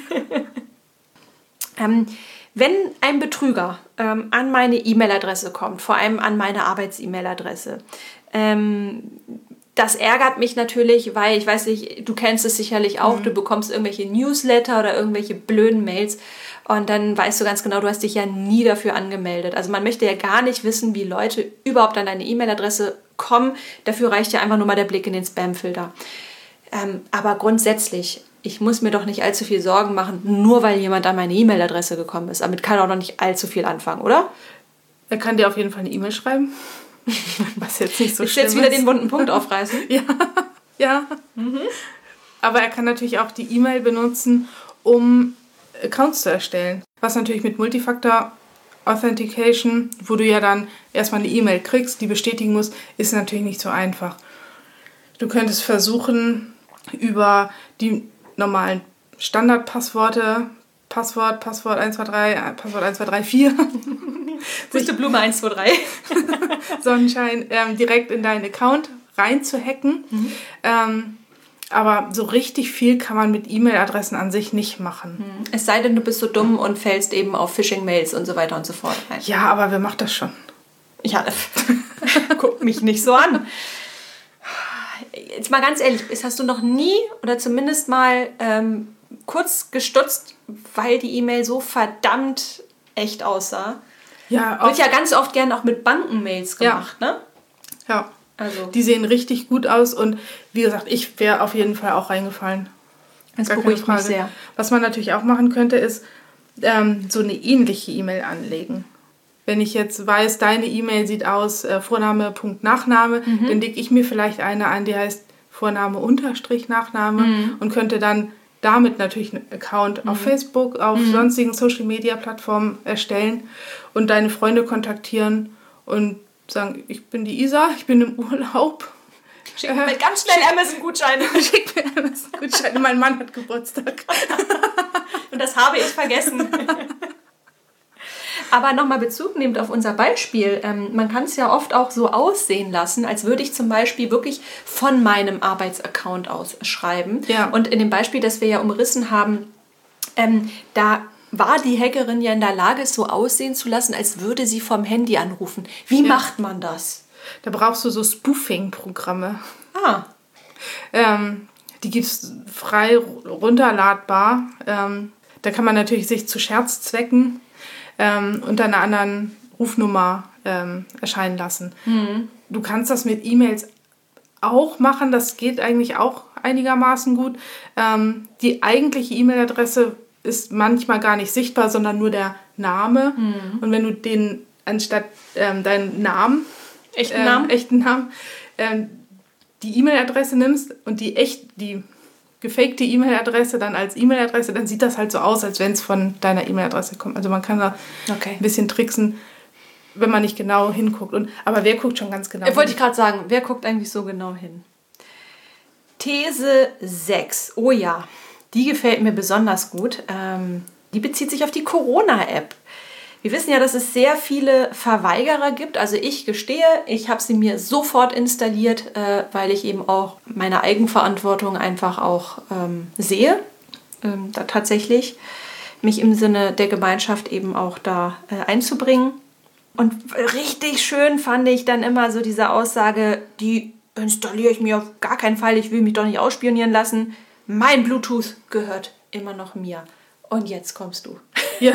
ähm, wenn ein Betrüger ähm, an meine E-Mail-Adresse kommt, vor allem an meine Arbeits-E-Mail-Adresse, ähm, das ärgert mich natürlich, weil ich weiß nicht, du kennst es sicherlich auch, mhm. du bekommst irgendwelche Newsletter oder irgendwelche blöden Mails und dann weißt du ganz genau, du hast dich ja nie dafür angemeldet. Also man möchte ja gar nicht wissen, wie Leute überhaupt an deine E-Mail-Adresse kommen. Dafür reicht ja einfach nur mal der Blick in den Spam-Filter. Ähm, aber grundsätzlich, ich muss mir doch nicht allzu viel Sorgen machen, nur weil jemand an meine E-Mail-Adresse gekommen ist. Damit kann er auch noch nicht allzu viel anfangen, oder? Er kann dir auf jeden Fall eine E-Mail schreiben. Was jetzt nicht so ich schlimm ist. Jetzt wieder den wunden Punkt aufreißen. Ja, ja. Mhm. Aber er kann natürlich auch die E-Mail benutzen, um Accounts zu erstellen. Was natürlich mit Multifactor Authentication, wo du ja dann erstmal eine E-Mail kriegst, die bestätigen musst, ist natürlich nicht so einfach. Du könntest versuchen, über die normalen Standardpassworte, Passwort, Passwort eins zwei drei, Passwort eins zwei drei vier, Pusteblume eins zwei drei, Sonnenschein, ähm, direkt in deinen Account rein zu hacken. Mhm. Ähm, aber so richtig viel kann man mit E-Mail-Adressen an sich nicht machen. Es sei denn, du bist so dumm und fällst eben auf Phishing-Mails und so weiter und so fort rein. Ja, aber wer macht das schon? Ja, guck mich nicht so an. Jetzt mal ganz ehrlich, hast du noch nie oder zumindest mal ähm, kurz gestutzt, weil die E-Mail so verdammt echt aussah? Ja, wird ja ganz oft gerne auch mit Banken-Mails gemacht, ja. ne? Ja. Also die sehen richtig gut aus und wie gesagt, ich wäre auf jeden Fall auch reingefallen. Das beruhigt mich sehr. Was man natürlich auch machen könnte, ist ähm, so eine ähnliche E-Mail anlegen. Wenn ich jetzt weiß, deine E-Mail sieht aus äh, Vorname, Punkt, Nachname, mhm. dann lege ich mir vielleicht eine an, die heißt Vorname, Unterstrich, Nachname mhm. und könnte dann damit natürlich einen Account mhm. auf Facebook, auf mhm. sonstigen Social-Media-Plattformen erstellen und deine Freunde kontaktieren und sagen, ich bin die Isa, ich bin im Urlaub. Schick mir äh, ganz schnell Amazon-Gutscheine. Schick mir Amazon-Gutscheine, mein Mann hat Geburtstag. Und das habe ich vergessen. Aber nochmal Bezug nehmend auf unser Beispiel. Ähm, man kann es ja oft auch so aussehen lassen, als würde ich zum Beispiel wirklich von meinem Arbeitsaccount aus schreiben. Ja. Und in dem Beispiel, das wir ja umrissen haben, ähm, da war die Hackerin ja in der Lage, es so aussehen zu lassen, als würde sie vom Handy anrufen. Wie ja. macht man das? Da brauchst du so Spoofing-Programme. Ah. Ähm, die gibt es frei runterladbar. Ähm, da kann man natürlich sich zu Scherzzwecken ähm, unter einer anderen Rufnummer ähm, erscheinen lassen. Mhm. Du kannst das mit E-Mails auch machen. Das geht eigentlich auch einigermaßen gut. Ähm, die eigentliche E-Mail-Adresse ist manchmal gar nicht sichtbar, sondern nur der Name. Mhm. Und wenn du den anstatt ähm, deinen Namen, echten ähm, Namen, echten Namen ähm, die E-Mail-Adresse nimmst und die echt die gefakte E-Mail-Adresse dann als E-Mail-Adresse, dann sieht das halt so aus, als wenn es von deiner E-Mail-Adresse kommt. Also man kann da okay. ein bisschen tricksen, wenn man nicht genau hinguckt. Und, aber wer guckt schon ganz genau hin? Wollte ich gerade sagen, wer guckt eigentlich so genau hin? These sechs. Oh ja, die gefällt mir besonders gut. Ähm, die bezieht sich auf die Corona-App. Wir wissen ja, dass es sehr viele Verweigerer gibt. Also ich gestehe, ich habe sie mir sofort installiert, äh, weil ich eben auch meine Eigenverantwortung einfach auch ähm, sehe. Ähm, da tatsächlich mich im Sinne der Gemeinschaft eben auch da äh, einzubringen. Und richtig schön fand ich dann immer so diese Aussage, die installiere ich mir auf gar keinen Fall, ich will mich doch nicht ausspionieren lassen. Mein Bluetooth gehört immer noch mir. Und jetzt kommst du. Ja.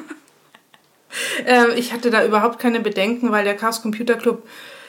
ähm, ich hatte da überhaupt keine Bedenken, weil der Chaos Computer Club,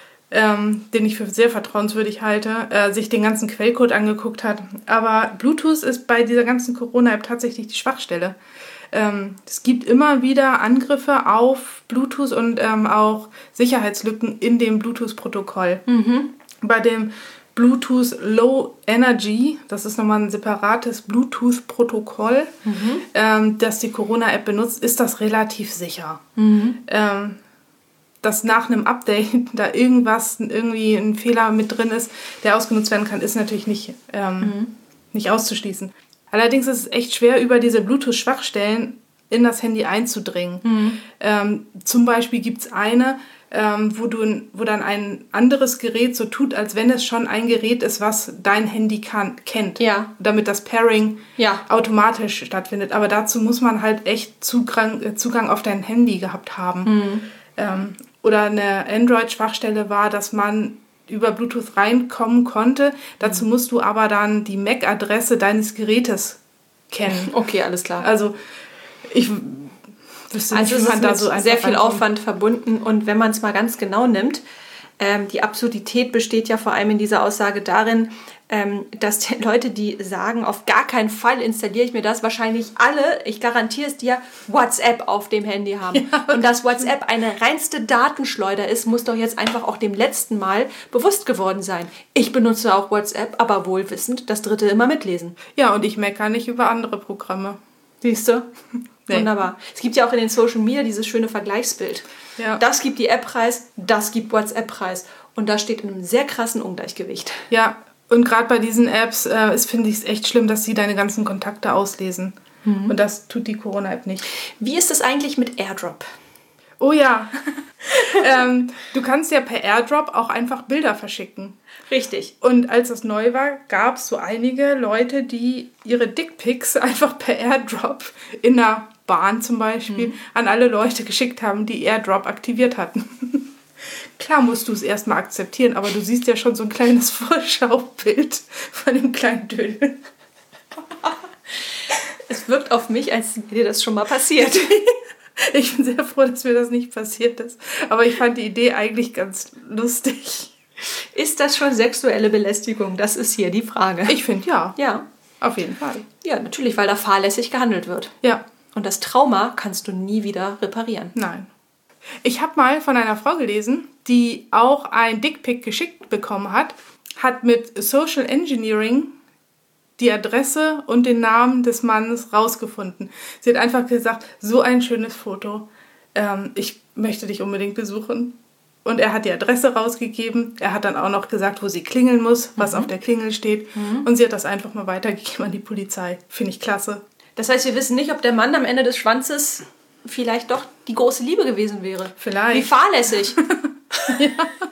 ähm, den ich für sehr vertrauenswürdig halte, äh, sich den ganzen Quellcode angeguckt hat. Aber Bluetooth ist bei dieser ganzen Corona-App tatsächlich die Schwachstelle. Ähm, es gibt immer wieder Angriffe auf Bluetooth und ähm, auch Sicherheitslücken in dem Bluetooth-Protokoll. Mhm. Bei dem Bluetooth Low Energy, das ist nochmal ein separates Bluetooth-Protokoll, mhm. ähm, das die Corona-App benutzt, ist das relativ sicher. Mhm. Ähm, dass nach einem Update da irgendwas, irgendwie ein Fehler mit drin ist, der ausgenutzt werden kann, ist natürlich nicht, ähm, mhm. nicht auszuschließen. Allerdings ist es echt schwer, über diese Bluetooth-Schwachstellen in das Handy einzudringen. Mhm. Ähm, zum Beispiel gibt es eine, ähm, wo, du, wo dann ein anderes Gerät so tut, als wenn es schon ein Gerät ist, was dein Handy kann, kennt. Ja. Damit das Pairing ja. automatisch stattfindet. Aber dazu muss man halt echt Zugang, Zugang auf dein Handy gehabt haben. Mhm. Ähm, oder eine Android-Schwachstelle war, dass man über Bluetooth reinkommen konnte. Dazu musst du aber dann die M A C-Adresse deines Gerätes kennen. Okay, alles klar. Also ich wüsste also nicht, wie man da so einfach sehr viel reinkommt. Aufwand verbunden. Und wenn man es mal ganz genau nimmt, ähm, die Absurdität besteht ja vor allem in dieser Aussage darin, ähm, dass die Leute, die sagen, auf gar keinen Fall installiere ich mir das, wahrscheinlich alle, ich garantiere es dir, WhatsApp auf dem Handy haben. Ja. Und dass WhatsApp eine reinste Datenschleuder ist, muss doch jetzt einfach auch dem letzten Mal bewusst geworden sein. Ich benutze auch WhatsApp, aber wohlwissend das dritte immer mitlesen. Ja, und ich meckere nicht über andere Programme. Siehst du? Nee. Wunderbar. Es gibt ja auch in den Social Media dieses schöne Vergleichsbild. Ja. Das gibt die App preis, das gibt WhatsApp preis. Und das steht in einem sehr krassen Ungleichgewicht. Ja, und gerade bei diesen Apps äh, finde ich es echt schlimm, dass sie deine ganzen Kontakte auslesen. Mhm. Und das tut die Corona-App nicht. Wie ist es eigentlich mit AirDrop? Oh ja, ähm, du kannst ja per AirDrop auch einfach Bilder verschicken. Richtig. Und als das neu war, gab es so einige Leute, die ihre Dickpics einfach per AirDrop in der Bahn zum Beispiel mhm. an alle Leute geschickt haben, die AirDrop aktiviert hatten. Klar musst du es erstmal akzeptieren, aber du siehst ja schon so ein kleines Vorschaubild von dem kleinen Dödel. Es wirkt auf mich, als wäre dir das schon mal passiert. Ich bin sehr froh, dass mir das nicht passiert ist. Aber ich fand die Idee eigentlich ganz lustig. Ist das schon sexuelle Belästigung? Das ist hier die Frage. Ich finde ja. Ja. Auf jeden Fall. Ja, natürlich, weil da fahrlässig gehandelt wird. Ja. Und das Trauma kannst du nie wieder reparieren. Nein. Ich habe mal von einer Frau gelesen, die auch ein Dickpick geschickt bekommen hat, hat mit Social Engineering die Adresse und den Namen des Mannes rausgefunden. Sie hat einfach gesagt, so ein schönes Foto, ähm, ich möchte dich unbedingt besuchen. Und er hat die Adresse rausgegeben. Er hat dann auch noch gesagt, wo sie klingeln muss, was mhm. auf der Klingel steht. Mhm. Und sie hat das einfach mal weitergegeben an die Polizei. Finde ich klasse. Das heißt, wir wissen nicht, ob der Mann am Ende des Schwanzes vielleicht doch die große Liebe gewesen wäre. Vielleicht. Wie fahrlässig. Ja.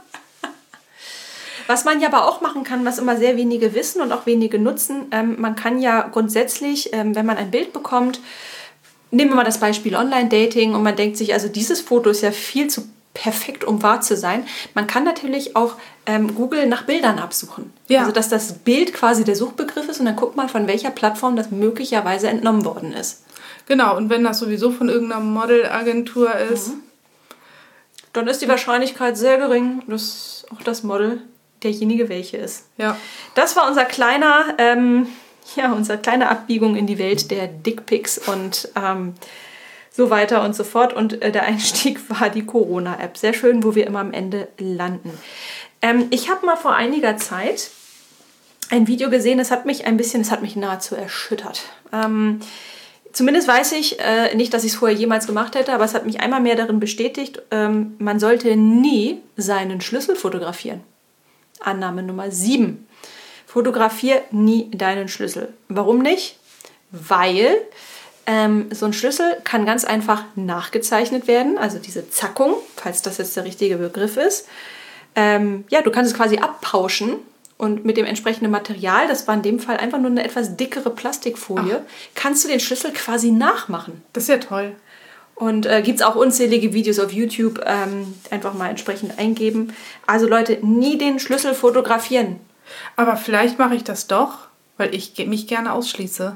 Was man ja aber auch machen kann, was immer sehr wenige wissen und auch wenige nutzen, ähm, man kann ja grundsätzlich, ähm, wenn man ein Bild bekommt, nehmen wir mal das Beispiel Online-Dating und man denkt sich, also dieses Foto ist ja viel zu perfekt, um wahr zu sein. Man kann natürlich auch ähm, Google nach Bildern absuchen. Ja. Also dass das Bild quasi der Suchbegriff ist und dann guck mal, von welcher Plattform das möglicherweise entnommen worden ist. Genau, und wenn das sowieso von irgendeiner Modelagentur ist, mhm. dann ist die Wahrscheinlichkeit sehr gering, dass auch das Model derjenige welche ist. Ja. Das war unser kleiner, ähm, ja, unsere kleine Abbiegung in die Welt der Dickpics und ähm, so weiter und so fort. Und äh, der Einstieg war die Corona-App. Sehr schön, wo wir immer am Ende landen. Ähm, ich habe mal vor einiger Zeit ein Video gesehen, das hat mich ein bisschen, das hat mich nahezu erschüttert. Ähm, zumindest weiß ich äh, nicht, dass ich es vorher jemals gemacht hätte, aber es hat mich einmal mehr darin bestätigt, ähm, man sollte nie seinen Schlüssel fotografieren. Annahme Nummer sieben. Fotografier nie deinen Schlüssel. Warum nicht? Weil ähm, so ein Schlüssel kann ganz einfach nachgezeichnet werden, also diese Zackung, falls das jetzt der richtige Begriff ist. Ähm, ja, du kannst es quasi abpauschen und mit dem entsprechenden Material, das war in dem Fall einfach nur eine etwas dickere Plastikfolie, Ach. kannst du den Schlüssel quasi nachmachen. Das ist ja toll. Und äh, gibt es auch unzählige Videos auf YouTube, ähm, einfach mal entsprechend eingeben. Also Leute, nie den Schlüssel fotografieren. Aber vielleicht mache ich das doch, weil ich mich gerne ausschließe.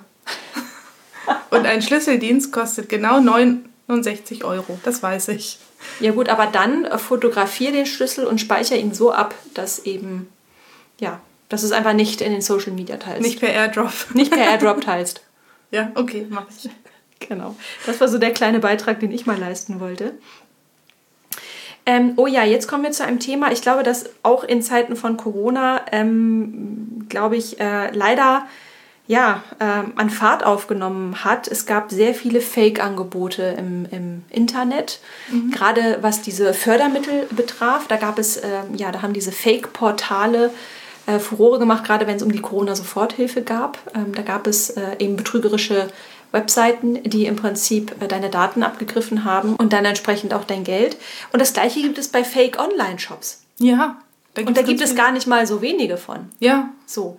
Und ein Schlüsseldienst kostet genau neunundsechzig Euro, das weiß ich. Ja gut, aber dann äh, fotografiere den Schlüssel und speichere ihn so ab, dass eben, ja, dass du es einfach nicht in den Social Media teilst. Nicht per Airdrop. Nicht per Airdrop teilst. Ja, okay, mache ich. Genau. Das war so der kleine Beitrag, den ich mal leisten wollte. Ähm, oh ja, jetzt kommen wir zu einem Thema. Ich glaube, dass auch in Zeiten von Corona, ähm, glaube ich, äh, leider ja, äh, an Fahrt aufgenommen hat. Es gab sehr viele Fake-Angebote im, im Internet, mhm. gerade was diese Fördermittel betraf. Da gab es, äh, ja, da haben diese Fake-Portale äh, Furore gemacht, gerade wenn es um die Corona-Soforthilfe gab. Ähm, da gab es äh, eben betrügerische Webseiten, die im Prinzip äh, deine Daten abgegriffen haben und dann entsprechend auch dein Geld. Und das Gleiche gibt es bei Fake-Online-Shops. Ja. Da und da gibt es gar nicht mal so wenige von. Ja. So.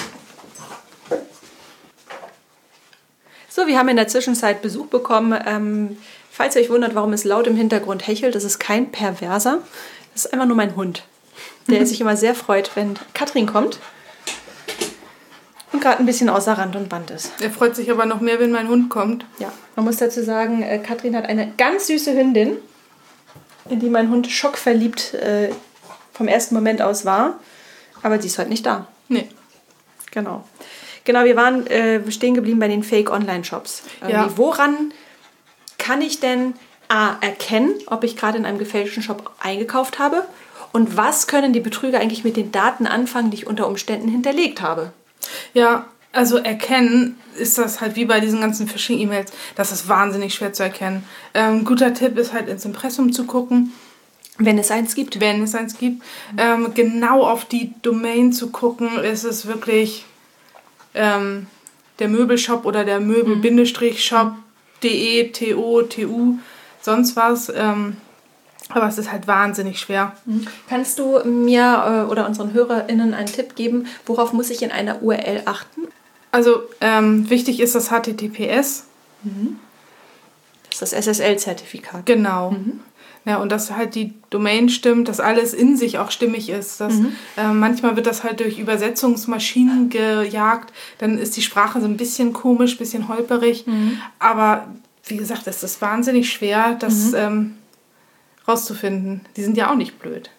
So, wir haben in der Zwischenzeit Besuch bekommen. Ähm, falls ihr euch wundert, warum es laut im Hintergrund hechelt, das ist kein Perverser. Das ist einfach nur mein Hund, der sich immer sehr freut, wenn Katrin kommt. Und gerade ein bisschen außer Rand und Band ist. Er freut sich aber noch mehr, wenn mein Hund kommt. Ja, man muss dazu sagen, äh, Katrin hat eine ganz süße Hündin, in die mein Hund schockverliebt äh, vom ersten Moment aus war. Aber sie ist heute nicht da. Nee. Genau. Genau, wir waren äh, stehen geblieben bei den Fake-Online-Shops. Äh, ja. Woran kann ich denn A, erkennen, ob ich gerade in einem gefälschten Shop eingekauft habe? Und was können die Betrüger eigentlich mit den Daten anfangen, die ich unter Umständen hinterlegt habe? Ja, also erkennen ist das halt wie bei diesen ganzen Phishing-E-Mails. Das ist wahnsinnig schwer zu erkennen. Ähm, guter Tipp ist halt ins Impressum zu gucken. Wenn es eins gibt. Wenn es eins gibt. Ähm, genau auf die Domain zu gucken, ist es wirklich ähm, der Möbelshop oder der Möbel-Shop.de, T O, T U, sonst was. Ähm, aber es ist halt wahnsinnig schwer. Kannst du mir äh, oder unseren HörerInnen einen Tipp geben, worauf muss ich in einer U R L achten? Also ähm, wichtig ist das H T T P S. Mhm. Das ist das S S L-Zertifikat. Genau. Mhm. Ja, und dass halt die Domain stimmt, dass alles in sich auch stimmig ist. Dass, mhm. äh, manchmal wird das halt durch Übersetzungsmaschinen gejagt. Dann ist die Sprache so ein bisschen komisch, ein bisschen holperig. Mhm. Aber wie gesagt, es ist wahnsinnig schwer, das mhm. ähm, rauszufinden. Die sind ja auch nicht blöd.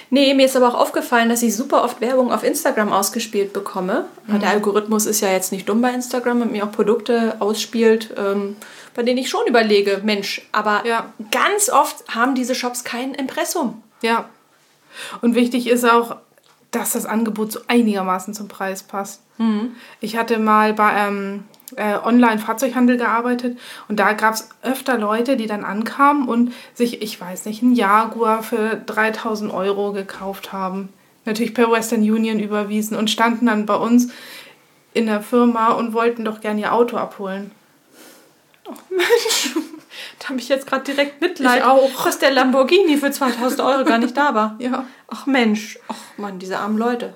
Nee, mir ist aber auch aufgefallen, dass ich super oft Werbung auf Instagram ausgespielt bekomme. Mhm. Der Algorithmus ist ja jetzt nicht dumm bei Instagram und mir auch Produkte ausspielt, ähm, bei denen ich schon überlege, Mensch, aber ja. ganz oft haben diese Shops kein Impressum. Ja. Und wichtig ist auch, dass das Angebot so einigermaßen zum Preis passt. Mhm. Ich hatte mal bei ähm, äh, Online-Fahrzeughandel gearbeitet und da gab es öfter Leute, die dann ankamen und sich, ich weiß nicht, einen Jaguar für dreitausend Euro gekauft haben. Natürlich per Western Union überwiesen und standen dann bei uns in der Firma und wollten doch gern ihr Auto abholen. Oh Mensch, da habe ich jetzt gerade direkt Mitleid, auch. dass der Lamborghini für zweitausend Euro gar nicht da war. Ja. Ach Mensch, ach Mann, diese armen Leute.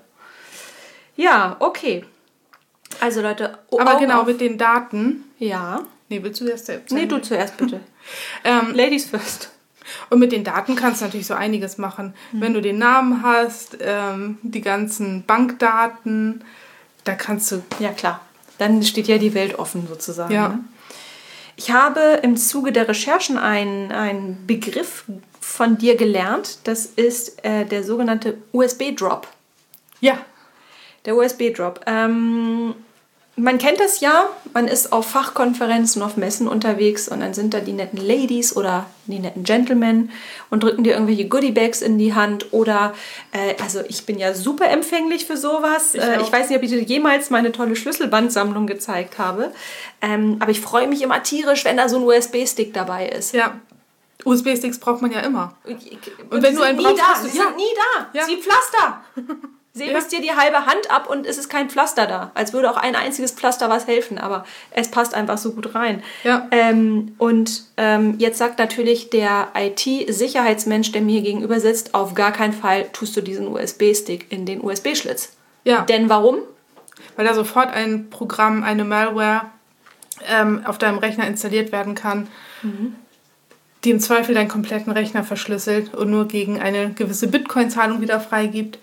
Ja, okay. Also Leute, oh, aber genau, auf. Mit den Daten. Ja. Nee, willst du erst selbst? Nee, du zuerst bitte. ähm, Ladies first. Und mit den Daten kannst du natürlich so einiges machen. Mhm. Wenn du den Namen hast, ähm, die ganzen Bankdaten, da kannst du... Ja, klar. Dann steht ja die Welt offen sozusagen. Ja. Ne? Ich habe im Zuge der Recherchen einen, einen Begriff von dir gelernt. Das ist äh, der sogenannte U S B-Drop. Ja. Der U S B-Drop. Ähm, man kennt das ja. Man ist auf Fachkonferenzen, auf Messen unterwegs und dann sind da die netten Ladies oder die netten Gentlemen und drücken dir irgendwelche Goodiebags in die Hand. Oder, äh, also ich bin ja super empfänglich für sowas. Ich, äh, ich weiß nicht, ob ich dir jemals meine tolle Schlüsselbandsammlung gezeigt habe. Ähm, aber ich freue mich immer tierisch, wenn da so ein U S B-Stick dabei ist. Ja. U S B-Sticks braucht man ja immer. Und, und wenn du einen brauchst, da. Sie ja. sind nie da. Ja. Sie Pflaster. Säbest ja. dir die halbe Hand ab und es ist kein Pflaster da. Als würde auch ein einziges Pflaster was helfen, aber es passt einfach so gut rein. Ja. Ähm, und ähm, jetzt sagt natürlich der I T-Sicherheitsmensch, der mir gegenüber sitzt, auf gar keinen Fall tust du diesen U S B-Stick in den U S B-Schlitz. Ja. Denn warum? Weil da sofort ein Programm, eine Malware ähm, auf deinem Rechner installiert werden kann, mhm. die im Zweifel deinen kompletten Rechner verschlüsselt und nur gegen eine gewisse Bitcoin-Zahlung wieder freigibt.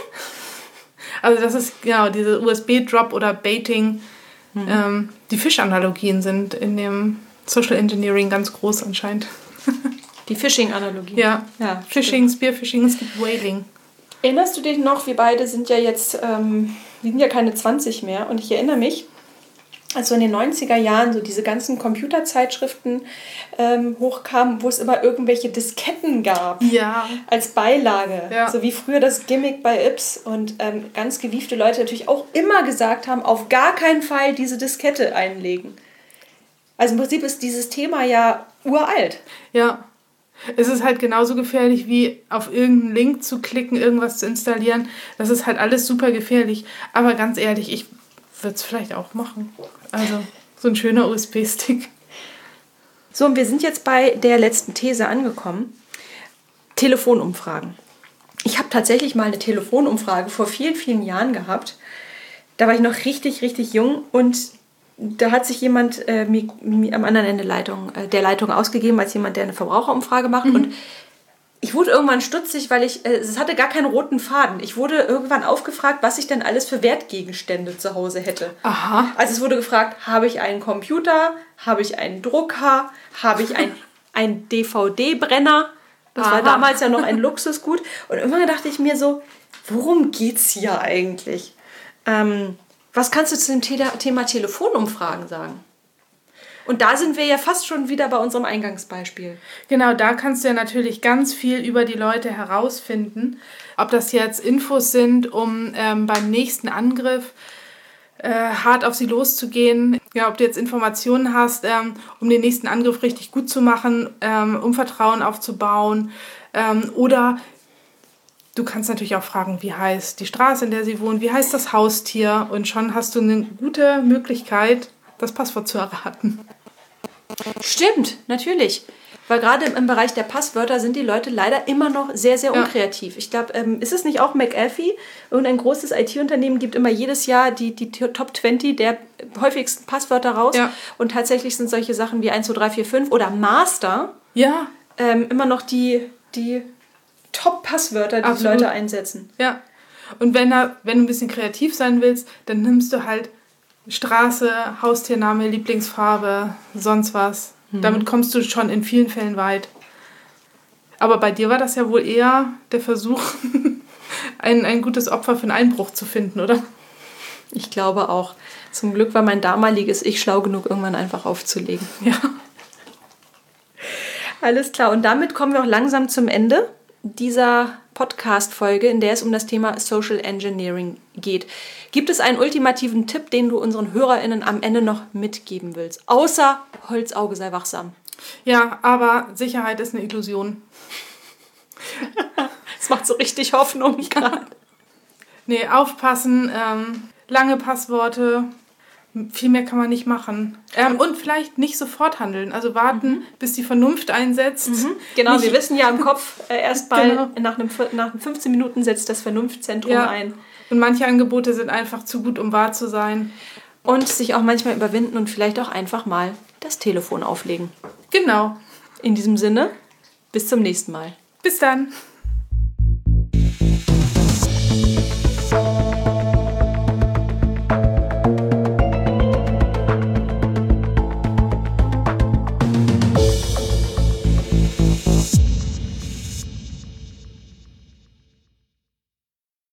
Also das ist genau diese U S B-Drop oder Baiting. Mhm. Ähm, die Fisch-Analogien sind in dem Social Engineering ganz groß anscheinend. Die Phishing-Analogien. Ja, ja, Phishing, Spearphishing, es gibt Whaling. Erinnerst du dich noch, wir beide sind ja jetzt, ähm, wir sind ja keine zwanzig mehr und ich erinnere mich, als so in den neunziger Jahren so diese ganzen Computerzeitschriften ähm, hochkamen, wo es immer irgendwelche Disketten gab ja. als Beilage. Ja. So wie früher das Gimmick bei Yps. Und ähm, ganz gewiefte Leute natürlich auch immer gesagt haben, auf gar keinen Fall diese Diskette einlegen. Also im Prinzip ist dieses Thema ja uralt. Ja, es ist halt genauso gefährlich wie auf irgendeinen Link zu klicken, irgendwas zu installieren. Das ist halt alles super gefährlich. Aber ganz ehrlich, ich würde es vielleicht auch machen. Also so ein schöner U S B-Stick. So, und wir sind jetzt bei der letzten These angekommen. Telefonumfragen. Ich habe tatsächlich mal eine Telefonumfrage vor vielen, vielen Jahren gehabt. Da war ich noch richtig, richtig jung und da hat sich jemand äh, mir, mir am anderen Ende Leitung, äh, der Leitung ausgegeben als jemand, der eine Verbraucherumfrage macht. Mhm. Und ich wurde irgendwann stutzig, weil ich, äh, es hatte gar keinen roten Faden. Ich wurde irgendwann aufgefragt, was ich denn alles für Wertgegenstände zu Hause hätte. Aha. Also es wurde gefragt, habe ich einen Computer, habe ich einen Drucker, habe ich ein, ein D V D-Brenner. Das Aha. war damals ja noch ein Luxusgut. Und irgendwann dachte ich mir so, worum geht's hier eigentlich? Ähm, was kannst du zu dem Thema, Thema Telefonumfragen sagen? Und da sind wir ja fast schon wieder bei unserem Eingangsbeispiel. Genau, da kannst du ja natürlich ganz viel über die Leute herausfinden. Ob das jetzt Infos sind, um ähm, beim nächsten Angriff äh, hart auf sie loszugehen. Ja, ob du jetzt Informationen hast, ähm, um den nächsten Angriff richtig gut zu machen, ähm, um Vertrauen aufzubauen. Ähm, oder du kannst natürlich auch fragen, wie heißt die Straße, in der sie wohnen, wie heißt das Haustier. Und schon hast du eine gute Möglichkeit, das Passwort zu erraten. Stimmt, natürlich. Weil gerade im Bereich der Passwörter sind die Leute leider immer noch sehr, sehr unkreativ. Ja. Ich glaube, ähm, ist es nicht auch McAfee? Irgendein großes I T-Unternehmen gibt immer jedes Jahr die, die Top zwanzig der häufigsten Passwörter raus. Ja. Und tatsächlich sind solche Sachen wie eins, zwei, drei, vier, fünf oder Master ja. ähm, immer noch die, die Top-Passwörter, die Absolut. die Leute einsetzen. Ja. Und wenn, da, wenn du ein bisschen kreativ sein willst, dann nimmst du halt Straße, Haustiername, Lieblingsfarbe, sonst was. Mhm. Damit kommst du schon in vielen Fällen weit. Aber bei dir war das ja wohl eher der Versuch, ein, ein gutes Opfer für einen Einbruch zu finden, oder? Ich glaube auch. Zum Glück war mein damaliges Ich schlau genug, irgendwann einfach aufzulegen. Ja. Alles klar. Und damit kommen wir auch langsam zum Ende dieser Podcast-Folge, in der es um das Thema Social Engineering geht. Gibt es einen ultimativen Tipp, den du unseren HörerInnen am Ende noch mitgeben willst? Außer Holzauge sei wachsam. Ja, aber Sicherheit ist eine Illusion. Das macht so richtig Hoffnung gerade. Nee, aufpassen, ähm, lange Passworte, viel mehr kann man nicht machen. Ähm, und vielleicht nicht sofort handeln, also warten, mhm. bis die Vernunft einsetzt. Mhm. Genau, nicht, wir wissen ja im Kopf äh, erst mal, genau. nach, einem, nach fünfzehn Minuten setzt das Vernunftzentrum ja. ein. Und manche Angebote sind einfach zu gut, um wahr zu sein. Und sich auch manchmal überwinden und vielleicht auch einfach mal das Telefon auflegen. Genau. In diesem Sinne, bis zum nächsten Mal. Bis dann.